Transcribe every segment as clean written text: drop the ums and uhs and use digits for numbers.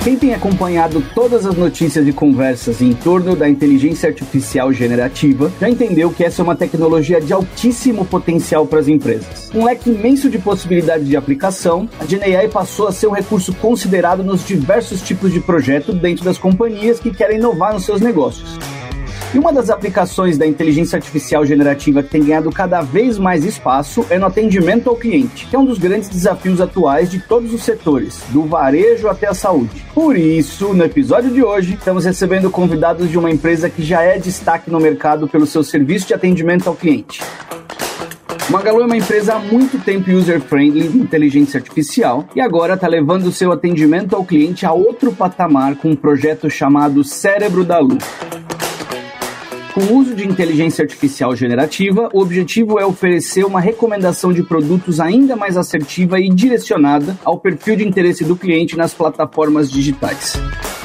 Quem tem acompanhado todas as notícias e conversas em torno da inteligência artificial generativa já entendeu que essa é uma tecnologia de altíssimo potencial para as empresas. Um leque imenso de possibilidades de aplicação, a GenAI passou a ser um recurso considerado nos diversos tipos de projeto dentro das companhias que querem inovar nos seus negócios. E uma das aplicações da inteligência artificial generativa que tem ganhado cada vez mais espaço é no atendimento ao cliente, que é um dos grandes desafios atuais de todos os setores, do varejo até a saúde. Por isso, no episódio de hoje, estamos recebendo convidados de uma empresa que já é destaque no mercado pelo seu serviço de atendimento ao cliente. Magalu é uma empresa há muito tempo user-friendly de inteligência artificial e agora está levando o seu atendimento ao cliente a outro patamar com um projeto chamado Cérebro da Lu. Com o uso de inteligência artificial generativa, o objetivo é oferecer uma recomendação de produtos ainda mais assertiva e direcionada ao perfil de interesse do cliente nas plataformas digitais.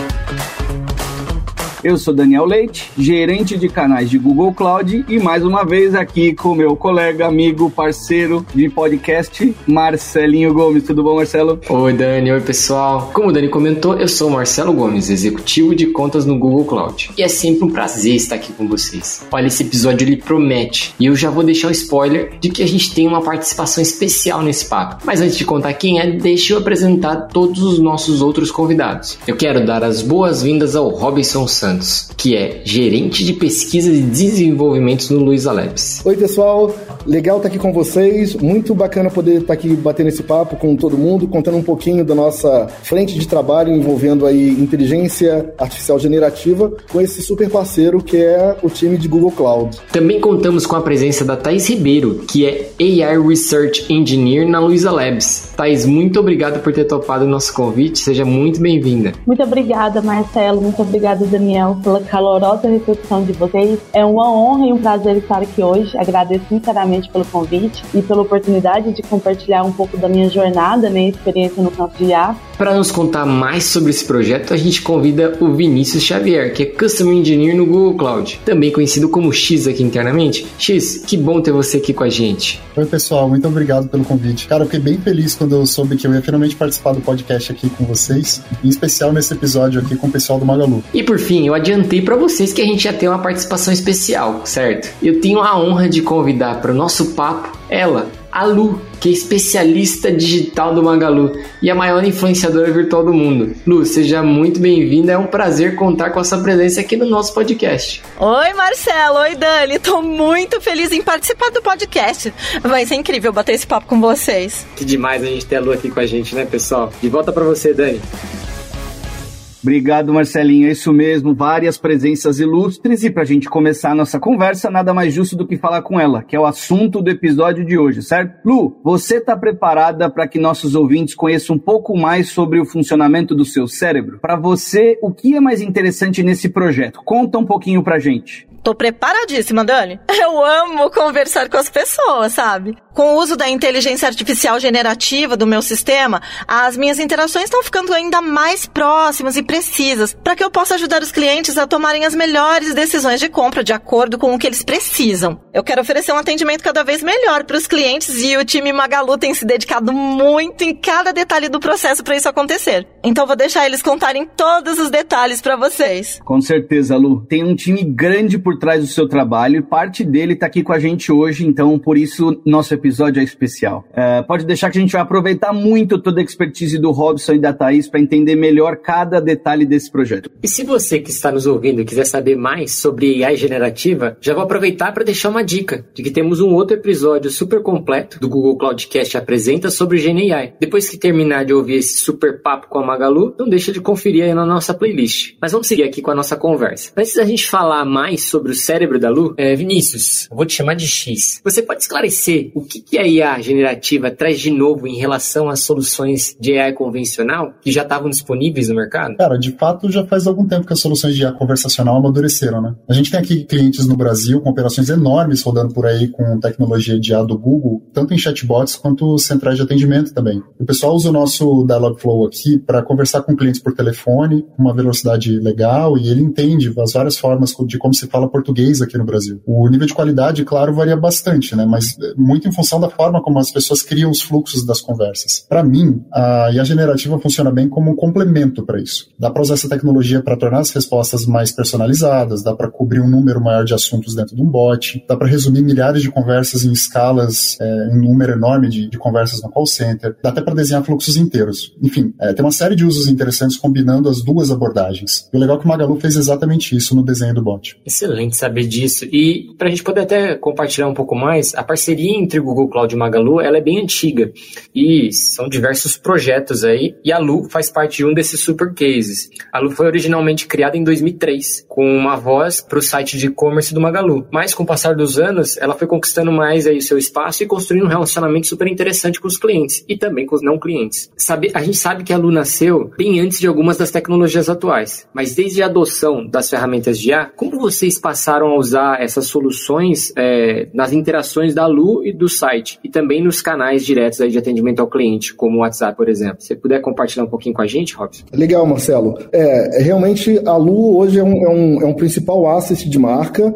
Eu sou Daniel Leite, gerente de canais de Google Cloud e mais uma vez aqui com meu colega, amigo, parceiro de podcast, Marcelinho Gomes. Tudo bom, Marcelo? Oi, Dani. Oi, pessoal. Como o Dani comentou, eu sou o Marcelo Gomes, executivo de contas no Google Cloud. E é sempre um prazer estar aqui com vocês. Olha, esse episódio ele promete. E eu já vou deixar um spoiler de que a gente tem uma participação especial nesse papo. Mas antes de contar quem é, deixa eu apresentar todos os nossos outros convidados. Eu quero dar as boas-vindas ao Robinson Santos, que é gerente de pesquisa e desenvolvimento no Luiza Labs. Oi, pessoal, legal estar aqui com vocês, muito bacana poder estar aqui batendo esse papo com todo mundo, contando um pouquinho da nossa frente de trabalho envolvendo aí inteligência artificial generativa com esse super parceiro que é o time de Google Cloud. Também contamos com a presença da Thaís Ribeiro, que é AI Research Engineer na Luiza Labs. Thaís, muito obrigado por ter topado o nosso convite, seja muito bem-vinda. Muito obrigada, Marcelo, muito obrigada, Daniel, pela calorosa recepção de vocês. É uma honra e um prazer estar aqui hoje. Agradeço sinceramente pelo convite e pela oportunidade de compartilhar um pouco da minha jornada, minha experiência no campo de IA. Para nos contar mais sobre esse projeto, a gente convida o Vinícius Xavier, que é Custom Engineer no Google Cloud, também conhecido como X aqui internamente. X, que bom ter você aqui com a gente. Oi, pessoal, muito obrigado pelo convite. Cara, eu fiquei bem feliz quando eu soube que eu ia finalmente participar do podcast aqui com vocês, em especial nesse episódio aqui com o pessoal do Magalu. E por fim, eu adiantei para vocês que a gente ia ter uma participação especial, certo? Eu tenho a honra de convidar para o nosso papo ela, a Lu, que é especialista digital do Magalu e a maior influenciadora virtual do mundo. Lu, seja muito bem-vinda, é um prazer contar com a sua presença aqui no nosso podcast. Oi, Marcelo, oi, Dani, tô muito feliz em participar do podcast. Vai ser incrível bater esse papo com vocês. Que demais a gente ter a Lu aqui com a gente, né, pessoal? De volta para você, Dani. Obrigado, Marcelinho, é isso mesmo, várias presenças ilustres e pra gente começar a nossa conversa, nada mais justo do que falar com ela, que é o assunto do episódio de hoje, certo? Lu, você tá preparada para que nossos ouvintes conheçam um pouco mais sobre o funcionamento do seu cérebro? Para você, o que é mais interessante nesse projeto? Conta um pouquinho pra gente. Tô preparadíssima, Dani. Eu amo conversar com as pessoas, sabe? Com o uso da inteligência artificial generativa do meu sistema, as minhas interações estão ficando ainda mais próximas e precisas, para que eu possa ajudar os clientes a tomarem as melhores decisões de compra de acordo com o que eles precisam. Eu quero oferecer um atendimento cada vez melhor para os clientes e o time Magalu tem se dedicado muito em cada detalhe do processo para isso acontecer. Então vou deixar eles contarem todos os detalhes para vocês. Com certeza, Lu. Tem um time grande por trás do seu trabalho e parte dele está aqui com a gente hoje, então por isso nosso episódio é especial. Pode deixar que a gente vai aproveitar muito toda a expertise do Robson e da Thaís para entender melhor cada detalhe desse projeto. E se você que está nos ouvindo quiser saber mais sobre AI generativa, já vou aproveitar para deixar uma dica de que temos um outro episódio super completo do Google Cloudcast Apresenta sobre GenAI. Depois que terminar de ouvir esse super papo com a Magalu, não deixa de conferir aí na nossa playlist. Mas vamos seguir aqui com a nossa conversa. Antes da gente falar mais sobre o cérebro da Lu, Vinícius, eu vou te chamar de X. Você pode esclarecer o que a IA generativa traz de novo em relação às soluções de AI convencional que já estavam disponíveis no mercado? Cara, de fato já faz algum tempo que as soluções de IA conversacional amadureceram, né? A gente tem aqui clientes no Brasil com operações enormes rodando por aí com tecnologia de IA do Google, tanto em chatbots quanto centrais de atendimento também. O pessoal usa o nosso Dialogflow aqui para para conversar com clientes por telefone, com uma velocidade legal, e ele entende as várias formas de como se fala português aqui no Brasil. O nível de qualidade, claro, varia bastante, né? Mas muito em função da forma como as pessoas criam os fluxos das conversas. Para mim, a IA generativa funciona bem como um complemento para isso. Dá para usar essa tecnologia para tornar as respostas mais personalizadas, dá para cobrir um número maior de assuntos dentro de um bot, dá para resumir milhares de conversas em escalas, um número enorme de conversas no call center, dá até para desenhar fluxos inteiros. Enfim, tem uma série de usos interessantes combinando as duas abordagens. E o legal é que o Magalu fez exatamente isso no desenho do bot. Excelente saber disso. E para a gente poder até compartilhar um pouco mais, a parceria entre o Google Cloud e o Magalu, ela é bem antiga. E são diversos projetos aí. E a Lu faz parte de um desses super cases. A Lu foi originalmente criada em 2003, com uma voz para o site de e-commerce do Magalu. Mas com o passar dos anos, ela foi conquistando mais aí o seu espaço e construindo um relacionamento super interessante com os clientes. E também com os não clientes. A gente sabe que a Lu nasceu bem antes de algumas das tecnologias atuais. Mas desde a adoção das ferramentas de IA, como vocês passaram a usar essas soluções nas interações da Lu e do site? E também nos canais diretos aí de atendimento ao cliente, como o WhatsApp, por exemplo. Se você puder compartilhar um pouquinho com a gente, Robson? Legal, Marcelo. Realmente a Lu hoje é um principal asset de marca.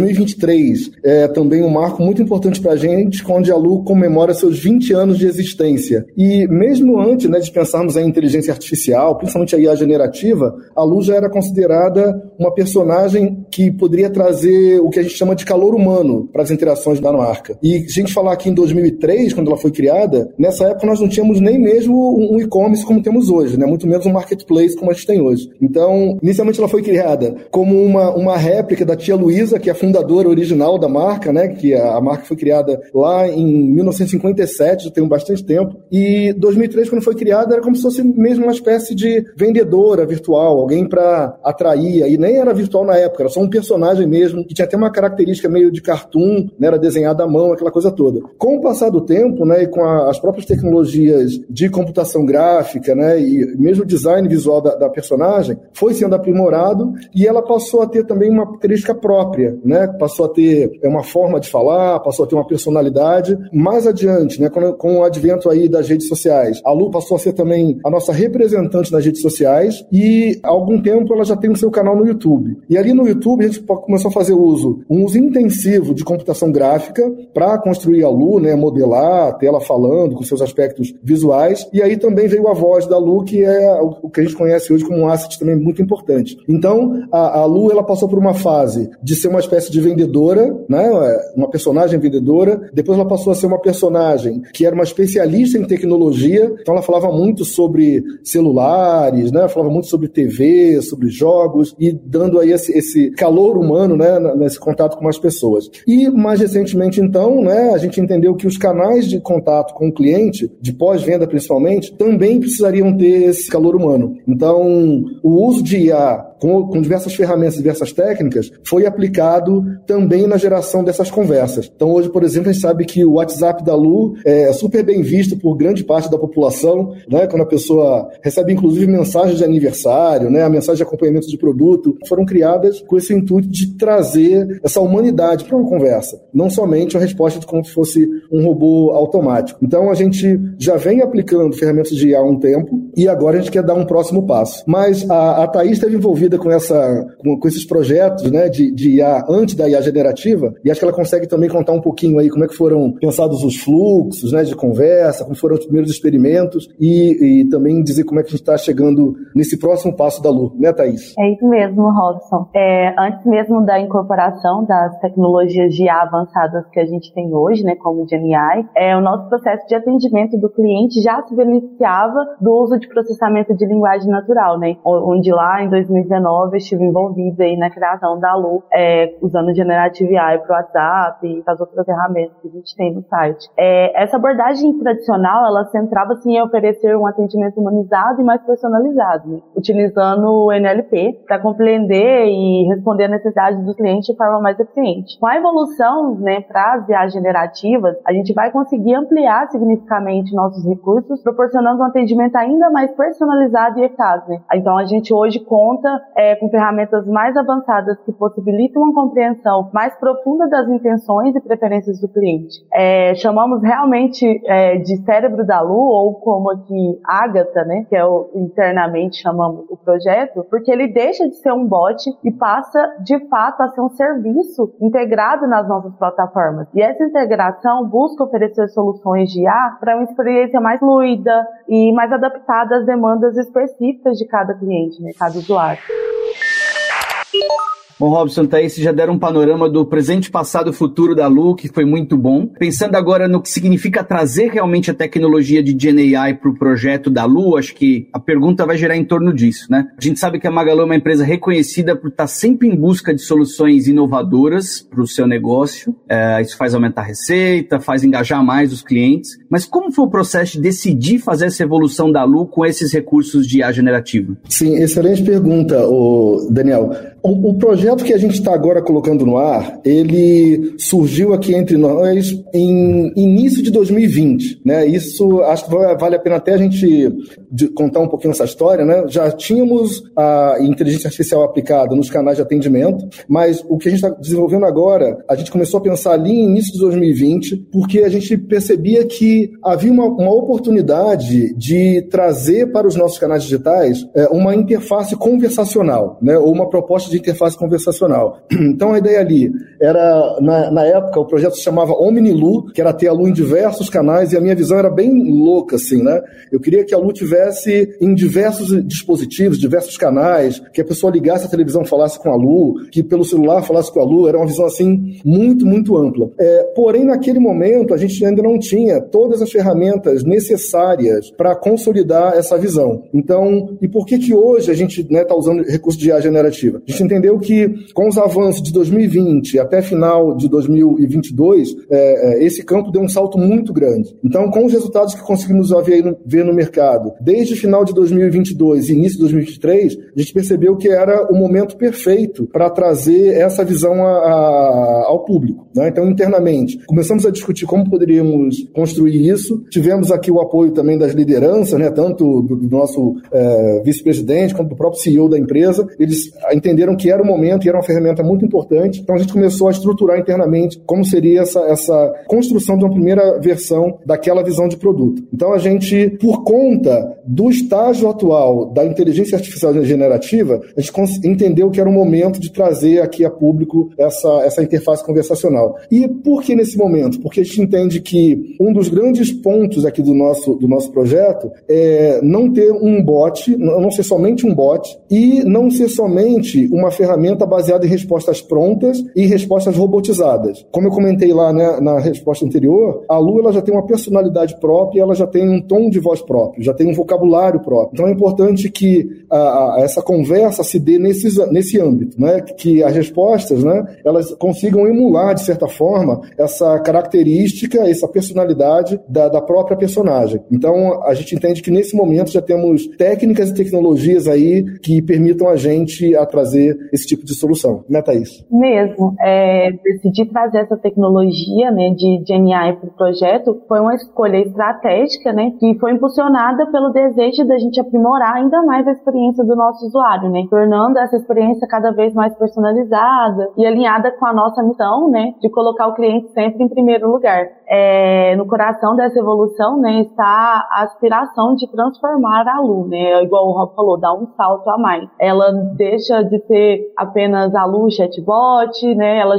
2023 é também um marco muito importante para a gente, onde a Lu comemora seus 20 anos de existência. E mesmo antes, né, de pensarmos em inteligência artificial, principalmente a IA generativa, a Lu já era considerada uma personagem que poderia trazer o que a gente chama de calor humano para as interações da marca. E se a gente falar aqui em 2003, quando ela foi criada, nessa época nós não tínhamos nem mesmo um e-commerce como temos hoje, né? Muito menos um marketplace como a gente tem hoje. Então, inicialmente ela foi criada como uma réplica da tia Luísa, que é a fundadora original da marca, né? Que a marca foi criada lá em 1957, já tem bastante tempo. E 2003, quando foi criada, era como se fosse mesmo uma espécie de vendedora virtual, alguém para atrair. E nem era virtual na época, era só um personagem mesmo, que tinha até uma característica meio de cartoon, né? Era desenhada à mão, aquela coisa toda. Com o passar do tempo, né? E com as próprias tecnologias de computação gráfica, né? E mesmo o design visual da personagem, foi sendo aprimorado e ela passou a ter também uma característica própria, né? Passou a ter uma forma de falar, passou a ter uma personalidade. Mais adiante, né? Com o advento aí das redes sociais, a Lu passou a ser também a nossa representante nas redes sociais e há algum tempo ela já tem o seu canal no YouTube. E ali no YouTube a gente começou a fazer um uso intensivo de computação gráfica para construir a Lu, né? Modelar a tela falando com seus aspectos visuais. E aí também veio a voz da Lu, que é o que a gente conhece hoje como um asset também muito importante. Então, a Lu, ela passou por uma fase de ser uma espécie de vendedora, né? Uma personagem vendedora. Depois ela passou a ser uma personagem que era uma especialista em tecnologia. Então ela falava muito sobre celulares, né? Falava muito sobre TV, sobre jogos e dando aí esse calor humano, né? Nesse contato com as pessoas. E mais recentemente, então, né? A gente entendeu que os canais de contato com o cliente, de pós-venda principalmente, também precisariam ter esse calor humano. Então, o uso de IA com diversas ferramentas, diversas técnicas, foi aplicado também na geração dessas conversas. Então, hoje, por exemplo, a gente sabe que o WhatsApp da Lu é super bem visto por grande parte da população, né? Quando a pessoa recebe, inclusive, mensagens de aniversário, né? A mensagem de acompanhamento de produto, foram criadas com esse intuito de trazer essa humanidade para uma conversa, não somente a resposta de como se fosse um robô automático. Então, a gente já vem aplicando ferramentas de IA há um tempo e agora a gente quer dar um próximo passo. Mas a Thaís esteve envolvida com esses projetos, né, de IA antes da IA generativa, e acho que ela consegue também contar um pouquinho aí como é que foram pensados os fluxos, né, de conversa, como foram os primeiros experimentos e também dizer como é que a gente está chegando nesse próximo passo da Lu, né, Thaís? É isso mesmo, Robson. Antes mesmo da incorporação das tecnologias de IA avançadas que a gente tem hoje, né, como o GenAI, o nosso processo de atendimento do cliente já se beneficiava do uso de processamento de linguagem natural, né, onde lá em 2019 eu estive envolvida aí na criação da Lu, usando Generative AI para o WhatsApp e as outras ferramentas que a gente tem no site. Essa abordagem tradicional, ela centrava assim, em oferecer um atendimento humanizado e mais personalizado, né, utilizando o NLP para compreender e responder a necessidades do cliente de forma mais eficiente. Com a evolução, né, para as IAs generativas, a gente vai conseguir ampliar significativamente nossos recursos, proporcionando um atendimento ainda mais personalizado e eficaz, né? Então a gente hoje conta com ferramentas mais avançadas que possibilitam uma compreensão mais profunda das intenções e preferências do cliente. Chamamos realmente de cérebro da Lu, ou como aqui Ágata, né, que internamente chamamos o projeto, porque ele deixa de ser um bot e passa de fato a ser um serviço integrado nas nossas plataformas. E essa integração busca oferecer soluções de IA para uma experiência mais fluida e mais adaptada às demandas específicas de cada cliente, né, cada usuário. Bom, Robson, Thaís, já deram um panorama do presente, passado e futuro da Lu, que foi muito bom. Pensando agora no que significa trazer realmente a tecnologia de GenAI para o projeto da Lu, acho que a pergunta vai girar em torno disso, né? A gente sabe que a Magalu é uma empresa reconhecida por estar sempre em busca de soluções inovadoras para o seu negócio. Isso faz aumentar a receita, faz engajar mais os clientes. Mas como foi o processo de decidir fazer essa evolução da Lu com esses recursos de IA generativa? Sim, excelente pergunta, Daniel. O projeto que a gente está agora colocando no ar, ele surgiu aqui entre nós em início de 2020, né? Isso acho que vale a pena até a gente contar um pouquinho essa história, né? Já tínhamos a inteligência artificial aplicada nos canais de atendimento, mas o que a gente está desenvolvendo agora, a gente começou a pensar ali em início de 2020, porque a gente percebia que havia uma oportunidade de trazer para os nossos canais digitais uma interface conversacional, né? Ou uma proposta de interface conversacional. Então a ideia ali era, na época, o projeto se chamava OmniLu, que era ter a Lu em diversos canais, e a minha visão era bem louca, assim, né? Eu queria que a Lu tivesse em diversos dispositivos, diversos canais, que a pessoa ligasse a televisão, falasse com a Lu, que pelo celular falasse com a Lu, era uma visão, assim, muito, muito ampla. Porém, naquele momento, a gente ainda não tinha todas as ferramentas necessárias para consolidar essa visão. Então, e por que hoje a gente está usando recurso de IA generativa? A gente entendeu que com os avanços de 2020 até final de 2022, esse campo deu um salto muito grande. Então, com os resultados que conseguimos ver no mercado, desde final de 2022 e início de 2023, a gente percebeu que era o momento perfeito para trazer essa visão ao público, né? Então, internamente, começamos a discutir como poderíamos construir isso. Tivemos aqui o apoio também das lideranças, né? Tanto do nosso vice-presidente quanto do próprio CEO da empresa. Eles entenderam que era o momento e era uma ferramenta muito importante. Então a gente começou a estruturar internamente como seria essa construção de uma primeira versão daquela visão de produto. Então a gente, por conta do estágio atual da inteligência artificial generativa, a gente entendeu que era o momento de trazer aqui a público essa interface conversacional. E por que nesse momento? Porque a gente entende que um dos grandes pontos aqui do nosso projeto é não ter um bot, não ser somente um bot e não ser somente uma ferramenta baseada em respostas prontas e respostas robotizadas. Como eu comentei lá, né, na resposta anterior, a Lu ela já tem uma personalidade própria, ela já tem um tom de voz próprio, já tem um vocabulário próprio. Então é importante que essa conversa se dê nesse âmbito, né, que as respostas, né, elas consigam emular, de certa forma, essa característica, essa personalidade da própria personagem. Então a gente entende que nesse momento já temos técnicas e tecnologias aí que permitam a gente a trazer esse tipo de solução. Né, Thaís? Mesmo. Decidi trazer essa tecnologia, né, de GenAI para o projeto foi uma escolha estratégica, né, que foi impulsionada pelo desejo da gente aprimorar ainda mais a experiência do nosso usuário, né, tornando essa experiência cada vez mais personalizada e alinhada com a nossa missão, né, de colocar o cliente sempre em primeiro lugar. No coração dessa evolução, né, está a aspiração de transformar a Lu, né, igual o Rob falou, dar um salto a mais. Ela deixa de ser apenas a Lu chatbot, né, ela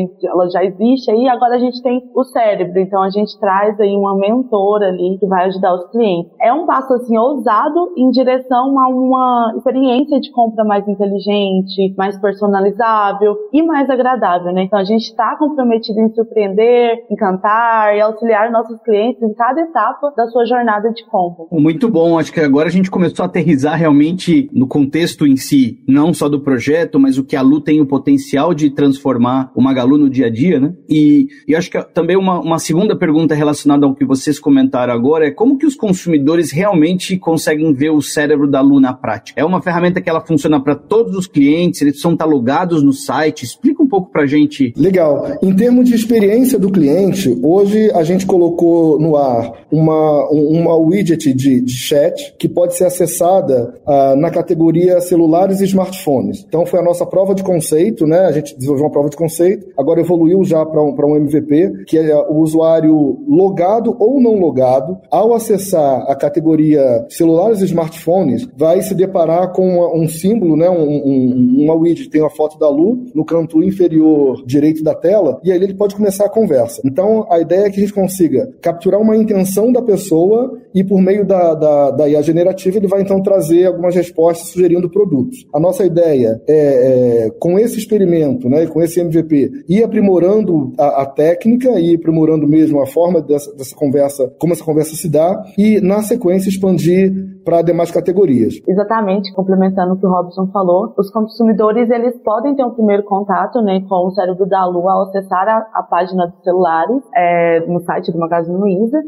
já existe aí, agora a gente tem o cérebro, então a gente traz aí uma mentora ali que vai ajudar os clientes. É um passo assim ousado em direção a uma experiência de compra mais inteligente, mais personalizável e mais agradável, né? Então a gente está comprometido em surpreender, encantar e auxiliar nossos clientes em cada etapa da sua jornada de compra. Muito bom, acho que agora a gente começou a aterrissar realmente no contexto em si, não só do projeto, projeto, mas o que a Lu tem o potencial de transformar o Magalu no dia a dia, né? E eu acho que também uma segunda pergunta relacionada ao que vocês comentaram agora é como que os consumidores realmente conseguem ver o cérebro da Lu na prática? É uma ferramenta que ela funciona para todos os clientes, eles precisam estar logados no site? Explica um pouco pra gente. Legal. Em termos de experiência do cliente, hoje a gente colocou no ar uma widget de chat que pode ser acessada na categoria celulares e smartphones. Então foi a nossa prova de conceito, né? A gente desenvolveu uma prova de conceito, agora evoluiu já para um MVP, que é o usuário logado ou não logado, ao acessar a categoria celulares e smartphones, vai se deparar com um símbolo, né? Uma widget, tem uma foto da Lu no canto inferior direito da tela, e aí ele pode começar a conversa. Então a ideia é que a gente consiga capturar uma intenção da pessoa e por meio da IA generativa ele vai então trazer algumas respostas sugerindo produtos. A nossa ideia é com esse experimento, né, com esse MVP, ir aprimorando a técnica e aprimorando mesmo a forma dessa conversa, como essa conversa se dá, e na sequência expandir para demais categorias. Exatamente, complementando o que o Robson falou, os consumidores eles podem ter um primeiro contato, né, com o cérebro da Lu ao acessar a página dos celulares no site do Magazine Luiza,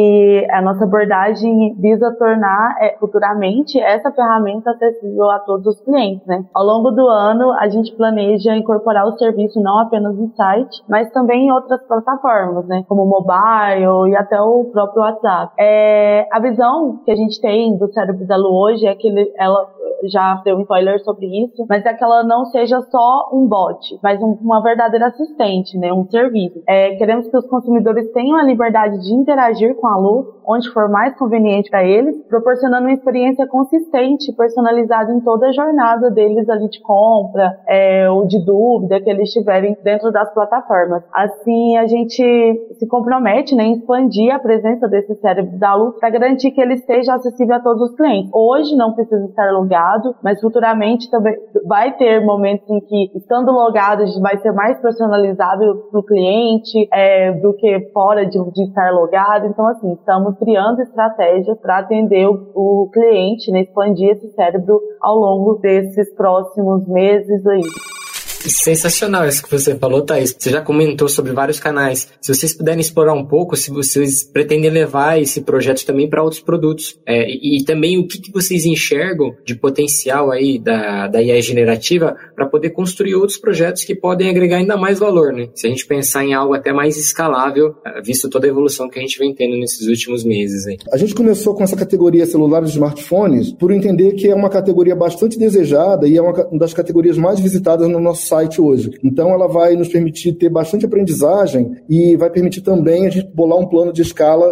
e a nossa abordagem visa tornar futuramente essa ferramenta acessível a todos os clientes, né? Ao longo do ano, a gente planeja incorporar o serviço não apenas no site, mas também em outras plataformas, né, como o mobile e até o próprio WhatsApp. A visão que a gente tem do cérebro da Lu hoje é que ela já deu um spoiler sobre isso, mas é que ela não seja só um bot, mas uma verdadeira assistente, né, um serviço. Queremos que os consumidores tenham a liberdade de interagir com a Lu, onde for mais conveniente para eles, proporcionando uma experiência consistente e personalizada em toda a jornada deles ali de compra, ou de dúvida que eles tiverem dentro das plataformas. Assim, a gente se compromete, né, em expandir a presença desse cérebro da Lu para garantir que ele esteja acessível a todos os clientes. Hoje não precisa estar logado, mas futuramente também vai ter momentos em que, estando logado, vai ser mais personalizável para o cliente do que fora de estar logado. Então, assim, estamos criando estratégias para atender o cliente, né, expandir esse cérebro ao longo desses próximos meses aí. Sensacional isso que você falou, Thaís. Você já comentou sobre vários canais. Se vocês puderem explorar um pouco, se vocês pretendem levar esse projeto também para outros produtos. E também o que vocês enxergam de potencial aí da IA generativa para poder construir outros projetos que podem agregar ainda mais valor, né? Se a gente pensar em algo até mais escalável, visto toda a evolução que a gente vem tendo nesses últimos meses aí. A gente começou com essa categoria celulares e smartphones por entender que é uma categoria bastante desejada e é uma das categorias mais visitadas no nosso site hoje. Então ela vai nos permitir ter bastante aprendizagem e vai permitir também a gente bolar um plano de escala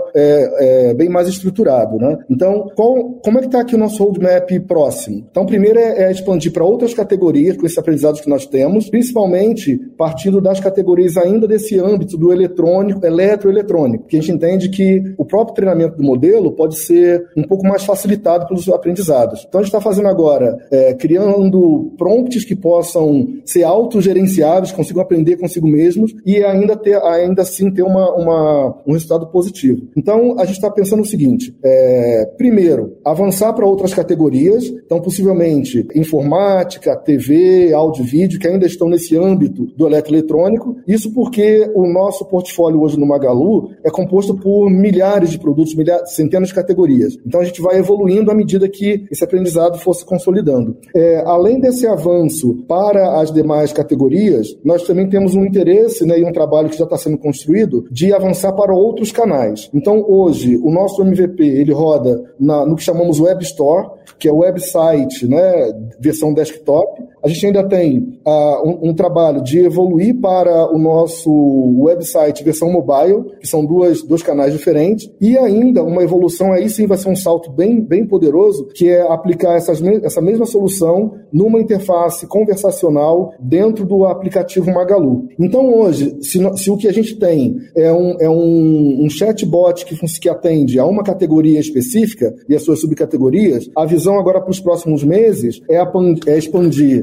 bem mais estruturado, né? Então, como é que está aqui o nosso roadmap próximo? Então, primeiro é expandir para outras categorias com esses aprendizados que nós temos, principalmente partindo das categorias ainda desse âmbito do eletroeletrônico, que a gente entende que o próprio treinamento do modelo pode ser um pouco mais facilitado pelos aprendizados. Então, a gente está fazendo agora, criando prompts que possam ser autogerenciáveis, consigam aprender consigo mesmos e ainda assim ter um resultado positivo. Então, a gente está pensando o seguinte, primeiro, avançar para outras categorias, então possivelmente informática, TV, áudio e vídeo, que ainda estão nesse âmbito do eletroeletrônico. Isso porque o nosso portfólio hoje no Magalu é composto por milhares de produtos, centenas de categorias. Então, a gente vai evoluindo à medida que esse aprendizado for se consolidando. Além desse avanço para as demais categorias, nós também temos um interesse, né, e um trabalho que já está sendo construído de avançar para outros canais. Então, hoje, o nosso MVP, ele roda no que chamamos Web Store, que é o website, né, versão desktop. A gente ainda tem um trabalho de evoluir para o nosso website versão mobile, que são dois canais diferentes, e ainda uma evolução, aí sim vai ser um salto bem, bem poderoso, que é aplicar essa mesma solução numa interface conversacional dentro do aplicativo Magalu. Então hoje, se o que a gente tem é um chatbot que atende a uma categoria específica e as suas subcategorias, a visão agora para os próximos meses é expandir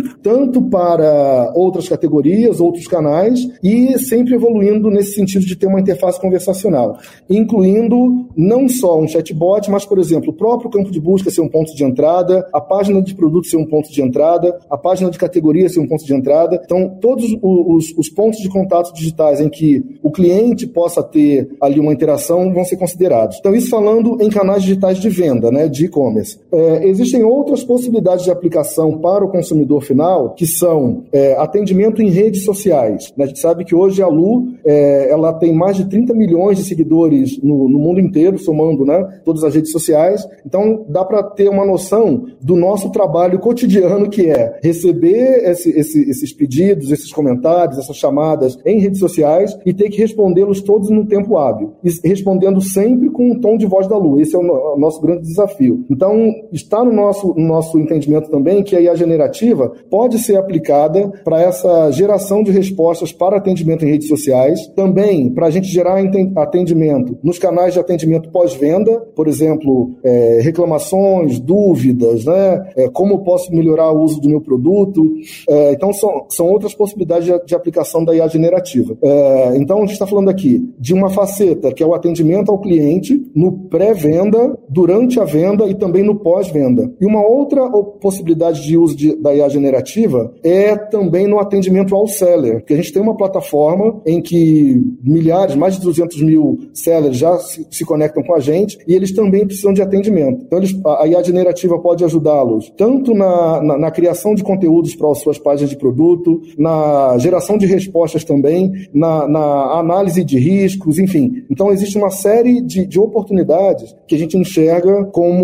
tanto para outras categorias, outros canais, e sempre evoluindo nesse sentido de ter uma interface conversacional, incluindo não só um chatbot, mas, por exemplo, o próprio campo de busca ser um ponto de entrada, a página de produto ser um ponto de entrada, a página de categoria ser um ponto de entrada. Então, todos os pontos de contato digitais em que o cliente possa ter ali uma interação vão ser considerados. Então, isso falando em canais digitais de venda, né, de e-commerce. Existem outras possibilidades de aplicação para o consumidor final, que são atendimento em redes sociais. A gente sabe que hoje a Lu ela tem mais de 30 milhões de seguidores no mundo inteiro, somando, né, todas as redes sociais. Então, dá para ter uma noção do nosso trabalho cotidiano, que é receber esses pedidos, esses comentários, essas chamadas em redes sociais e ter que respondê-los todos num tempo hábil. E respondendo sempre com um tom de voz da Lu. Esse é o nosso grande desafio. Então, está no nosso entendimento também que a IA generativa pode ser aplicada para essa geração de respostas para atendimento em redes sociais, também para a gente gerar atendimento nos canais de atendimento pós-venda, por exemplo, reclamações, dúvidas, né? Como posso melhorar o uso do meu produto. Então, são outras possibilidades de aplicação da IA generativa. Então, a gente está falando aqui de uma faceta que é o atendimento ao cliente no pré-venda, durante a venda e também no pós-venda. E uma outra possibilidade de uso da IA generativa é também no atendimento ao seller, porque a gente tem uma plataforma em que milhares, mais de 200 mil sellers já se conectam com a gente e eles também precisam de atendimento. Então, a IA generativa pode ajudá-los tanto na criação de conteúdos para as suas páginas de produto, na geração de respostas também, na análise de riscos, enfim. Então, existe uma série de oportunidades que a gente enxerga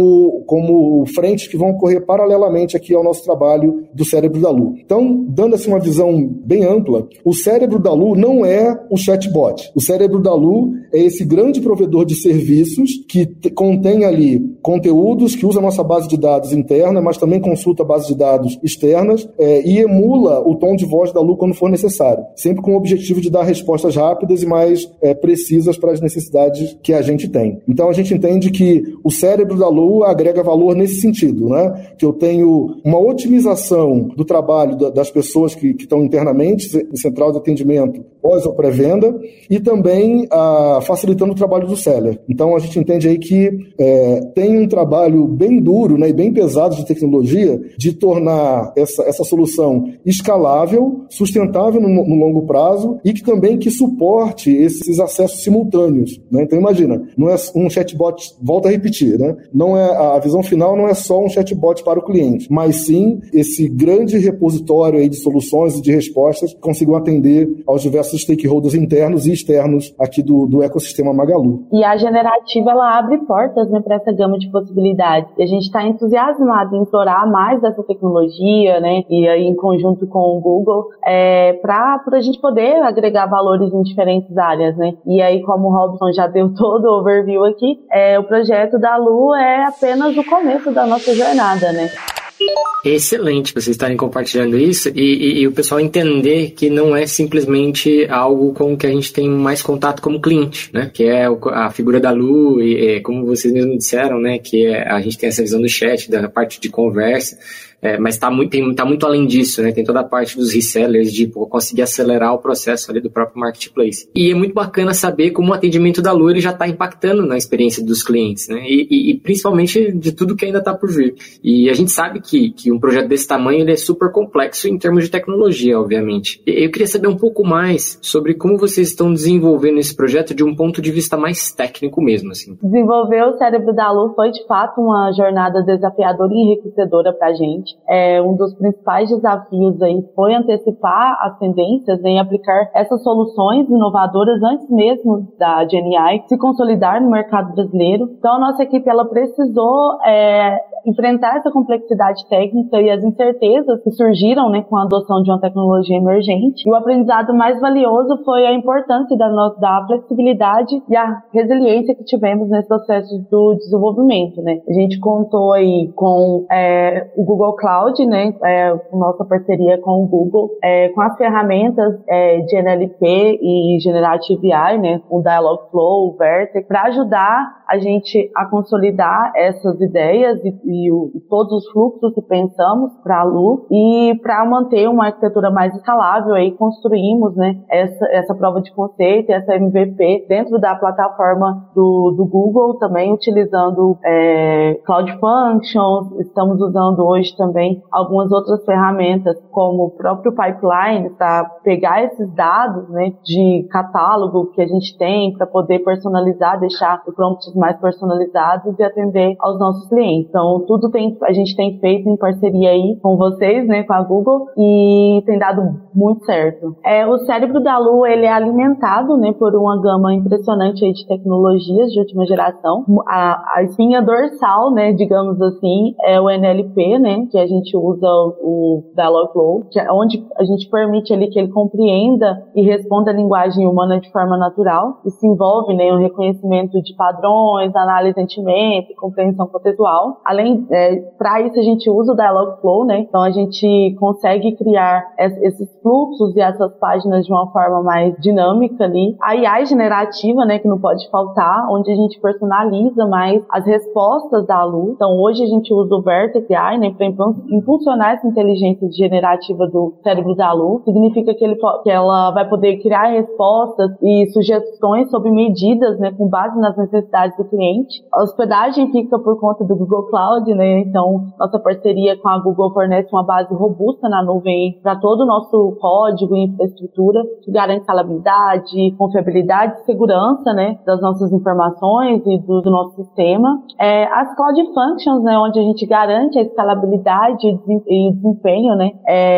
como frentes que vão ocorrer paralelamente aqui ao nosso trabalho do cérebro da Lu. Então, dando assim uma visão bem ampla, o cérebro da Lu não é o chatbot. O cérebro da Lu é esse grande provedor de serviços que contém ali conteúdos, que usa a nossa base de dados interna, mas também consulta a base de dados externas e emula o tom de voz da Lu quando for necessário, sempre com o objetivo de dar respostas rápidas e mais precisas para as necessidades que a gente tem. Então, a gente entende que o cérebro da Lu agrega valor nesse sentido, né? Que eu tenho uma otimização do trabalho das pessoas que estão internamente em central de atendimento pós ou pré-venda e também facilitando o trabalho do seller. Então, a gente entende aí que tem um trabalho bem duro, né, e bem pesado de tecnologia de tornar essa solução escalável, sustentável no longo prazo e que também suporte esses acessos simultâneos, né? Então, imagina, não é um chatbot, volta a repetir, né? A visão final não é só um chatbot para o cliente, mas sim esse grande repositório aí de soluções e de respostas que consigam atender aos diversos stakeholders internos e externos aqui do ecossistema Magalu. E a generativa, ela abre portas, né, para essa gama de possibilidades. E a gente está entusiasmado em explorar mais dessa tecnologia, né, e aí em conjunto com o Google, para a gente poder agregar valores em diferentes áreas, né. E aí, como o Robson já deu todo o overview aqui, o projeto da Lu é apenas o começo da nossa jornada, né. Excelente vocês estarem compartilhando isso e o pessoal entender que não é simplesmente algo com que a gente tem mais contato como cliente, né? Que é a figura da Lu e como vocês mesmos disseram, né? Que a gente tem essa visão do chat, da parte de conversa. Mas tá muito além disso, né? Tem toda a parte dos resellers de conseguir acelerar o processo ali do próprio marketplace. E é muito bacana saber como o atendimento da Lu ele já está impactando na experiência dos clientes, né? E principalmente de tudo que ainda está por vir. E a gente sabe que um projeto desse tamanho ele é super complexo em termos de tecnologia, obviamente. Eu queria saber um pouco mais sobre como vocês estão desenvolvendo esse projeto de um ponto de vista mais técnico mesmo, assim. Desenvolver o cérebro da Lu foi, de fato, uma jornada desafiadora e enriquecedora para a gente. Um dos principais desafios aí foi antecipar as tendências em aplicar essas soluções inovadoras antes mesmo da GenAI se consolidar no mercado brasileiro. Então, a nossa equipe ela precisou enfrentar essa complexidade técnica e as incertezas que surgiram, né, com a adoção de uma tecnologia emergente. E o aprendizado mais valioso foi a importância da flexibilidade e a resiliência que tivemos nesse processo do desenvolvimento, né. A gente contou aí com o Google Cloud, né, nossa parceria com o Google, com as ferramentas de NLP e Generative AI, né, o Dialogflow, o Vertex, para ajudar a gente a consolidar essas ideias e todos os fluxos que pensamos para a Lu, e para manter uma arquitetura mais escalável, aí construímos, né, essa prova de conceito, essa MVP dentro da plataforma do Google, também utilizando Cloud Functions. Estamos usando hoje também algumas outras ferramentas, como o próprio Pipeline, para pegar esses dados, né, de catálogo que a gente tem, para poder personalizar, deixar os prompts mais personalizados e atender aos nossos clientes. Então, tudo a gente tem feito em parceria aí com vocês, né, com a Google, e tem dado muito certo. O cérebro da Lu, ele é alimentado, né, por uma gama impressionante aí de tecnologias de última geração. A espinha dorsal, né, digamos assim, é o NLP, né, que a gente usa o Dialogflow, que é onde a gente permite ali que ele compreenda e responda a linguagem humana de forma natural, e se envolve, né, no reconhecimento de padrões, análise de sentimento e compreensão contextual. Além, para isso a gente usa o Dialogflow, né, então a gente consegue criar esses fluxos e essas páginas de uma forma mais dinâmica ali. A AI generativa, né, que não pode faltar, onde a gente personaliza mais as respostas da Lu. Então hoje a gente usa o Vertex AI, né, para impulsionar essa inteligência generativa do cérebro da Lu. Significa que ela vai poder criar respostas e sugestões sobre medidas, né, com base nas necessidades do cliente. A hospedagem fica por conta do Google Cloud, né, então nossa parceria com a Google fornece uma base robusta na nuvem para todo o nosso código e infraestrutura, que garante escalabilidade, confiabilidade e segurança, né, das nossas informações e do nosso sistema. As Cloud Functions, né, onde a gente garante a escalabilidade e desempenho, né,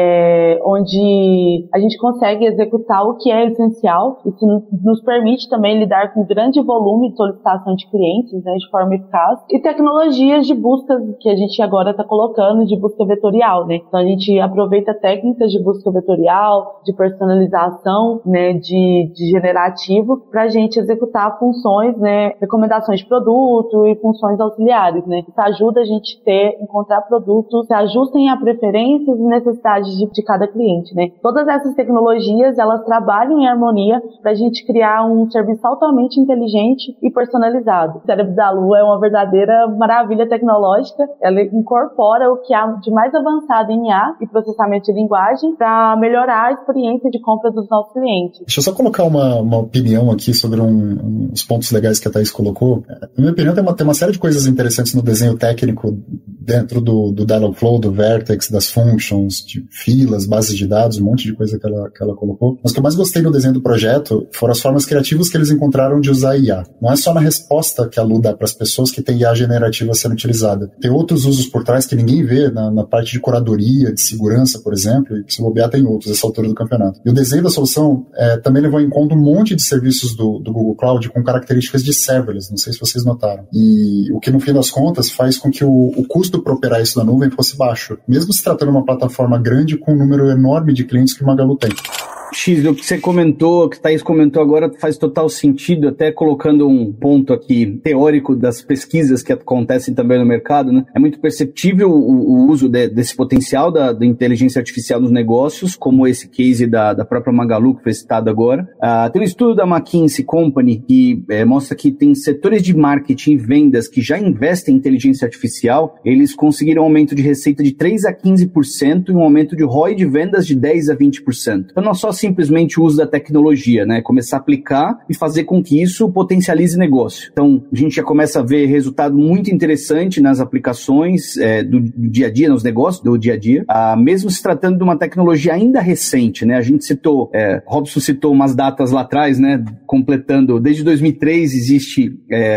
onde a gente consegue executar o que é essencial. Isso nos permite também lidar com grande volume de solicitação de clientes, né, de forma eficaz. E tecnologias de buscas que a gente agora está colocando de busca vetorial, né. Então a gente aproveita técnicas de busca vetorial, de personalização, né, de generativo, para a gente executar funções, né, recomendações de produto e funções auxiliares, né. Isso ajuda a gente encontrar produtos que ajustem a preferências e necessidades de cada cliente, né. Todas essas tecnologias, elas trabalham em harmonia para a gente criar um serviço altamente inteligente e personalizado. O cérebro da Lu é uma verdadeira maravilha tecnológica. Ela incorpora o que há de mais avançado em IA e processamento de linguagem para melhorar a experiência de compra dos nossos clientes. Deixa eu só colocar uma opinião aqui sobre uns pontos legais que a Thaís colocou. Na minha opinião, tem uma série de coisas interessantes no desenho técnico dentro do Dialogflow, do Vertex, das functions, de filas, bases de dados, um monte de coisa que ela colocou. Mas o que eu mais gostei no desenho do projeto foram as formas criativas que eles encontraram de usar IA. Não é só na resposta que a Lu dá para as pessoas que tem IA generativa sendo utilizada. Tem outros usos por trás que ninguém vê, na parte de curadoria, de segurança, por exemplo, e que se bobear tem outros nessa altura do campeonato. E o desenho da solução também levou em conta um monte de serviços do Google Cloud com características de serverless, não sei se vocês notaram. E o que no fim das contas faz com que o custo para operar isso na nuvem fosse baixo, mesmo se tratando de uma plataforma grande com um número enorme de clientes que o Magalu tem. X, o que você comentou, que a Thaís comentou agora, faz total sentido, até colocando um ponto aqui teórico das pesquisas que acontecem também no mercado, né? É muito perceptível o uso desse potencial da inteligência artificial nos negócios, como esse case da própria Magalu, que foi citado agora. Tem um estudo da McKinsey Company que mostra que tem setores de marketing e vendas que já investem em inteligência artificial, eles conseguiram um aumento de receita de 3 a 15% e um aumento de ROI de vendas de 10 a 20%. Então, não só simplesmente o uso da tecnologia, né? Começar a aplicar e fazer com que isso potencialize negócio. Então, a gente já começa a ver resultado muito interessante nas aplicações do dia a dia, nos negócios do dia a dia, mesmo se tratando de uma tecnologia ainda recente, né? A gente citou, Robson citou umas datas lá atrás, né? Completando, desde 2003 existe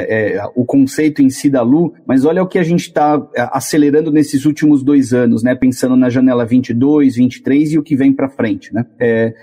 o conceito em si da Lu, mas olha o que a gente está acelerando nesses últimos 2 anos, né? Pensando na janela 22, 23 e o que vem para frente, né?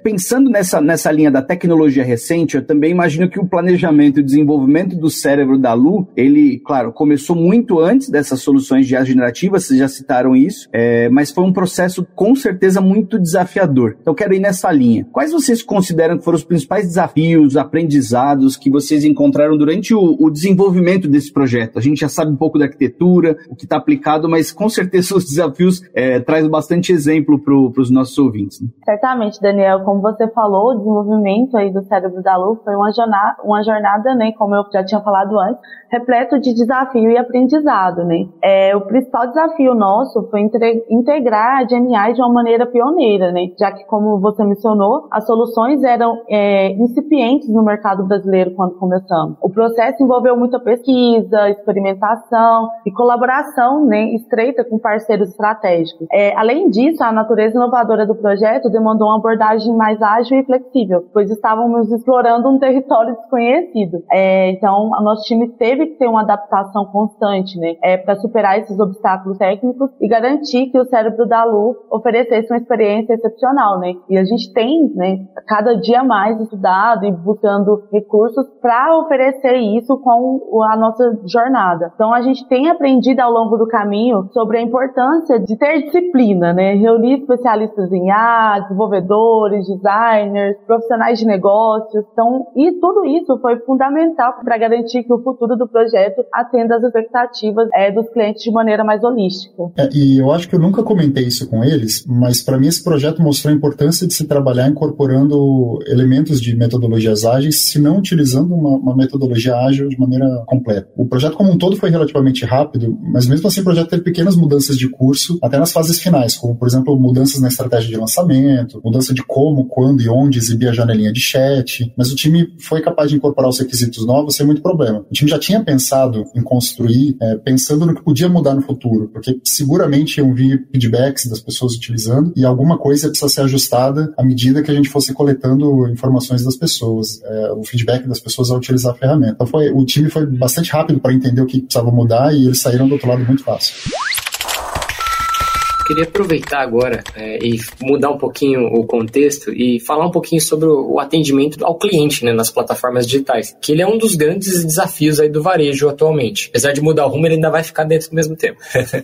pensando nessa linha da tecnologia recente, eu também imagino que o planejamento e o desenvolvimento do cérebro da Lu, ele, claro, começou muito antes dessas soluções de IA generativa, vocês já citaram isso, mas foi um processo com certeza muito desafiador. Então, eu quero ir nessa linha. Quais vocês consideram que foram os principais desafios, aprendizados que vocês encontraram durante o desenvolvimento desse projeto? A gente já sabe um pouco da arquitetura, o que está aplicado, mas com certeza os desafios traz bastante exemplo para os nossos ouvintes. Né? Certamente, Daniel, como você falou, o desenvolvimento aí do cérebro da Lu foi uma jornada, né, como eu já tinha falado antes, repleto de desafio e aprendizado, né? O principal desafio nosso foi integrar a GenAI de uma maneira pioneira, né? Já que, como você mencionou, as soluções eram incipientes no mercado brasileiro quando começamos. O processo envolveu muita pesquisa, experimentação e colaboração, né, estreita com parceiros estratégicos. Além disso, a natureza inovadora do projeto demandou uma abordagem mais ágil e flexível, pois estávamos explorando um território desconhecido. Então, o nosso time teve que ter uma adaptação constante, né, para superar esses obstáculos técnicos e garantir que o cérebro da Lu oferecesse uma experiência excepcional, né? E a gente tem, né, cada dia mais estudado e buscando recursos para oferecer isso com a nossa jornada. Então, a gente tem aprendido ao longo do caminho sobre a importância de ter disciplina, né? Reunir especialistas em IA, desenvolvedores, designers, profissionais de negócios. Então, e tudo isso foi fundamental para garantir que o futuro do projeto atenda às expectativas dos clientes de maneira mais holística. E eu acho que eu nunca comentei isso com eles, mas para mim esse projeto mostrou a importância de se trabalhar incorporando elementos de metodologias ágeis, se não utilizando uma metodologia ágil de maneira completa. O projeto como um todo foi relativamente rápido, mas mesmo assim o projeto teve pequenas mudanças de curso, até nas fases finais, como por exemplo mudanças na estratégia de lançamento, mudança de como, quando e onde exibir a janelinha de chat, mas o time foi capaz de incorporar os requisitos novos sem muito problema. O time já tinha pensado em construir, pensando no que podia mudar no futuro, porque seguramente iam vir feedbacks das pessoas utilizando e alguma coisa precisa ser ajustada à medida que a gente fosse coletando informações das pessoas, o feedback das pessoas ao utilizar a ferramenta. Então o time foi bastante rápido para entender o que precisava mudar e eles saíram do outro lado muito fácil. Queria aproveitar agora e mudar um pouquinho o contexto e falar um pouquinho sobre o atendimento ao cliente, né, nas plataformas digitais, que ele é um dos grandes desafios aí do varejo atualmente. Apesar de mudar o rumo, ele ainda vai ficar dentro do mesmo tempo.